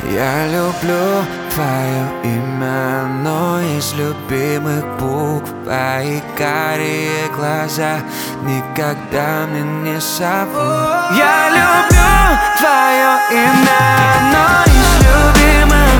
Я люблю твое имя, но из любимых букв твои карие глаза никогда мне не соврут. Я люблю твое имя, но из любимых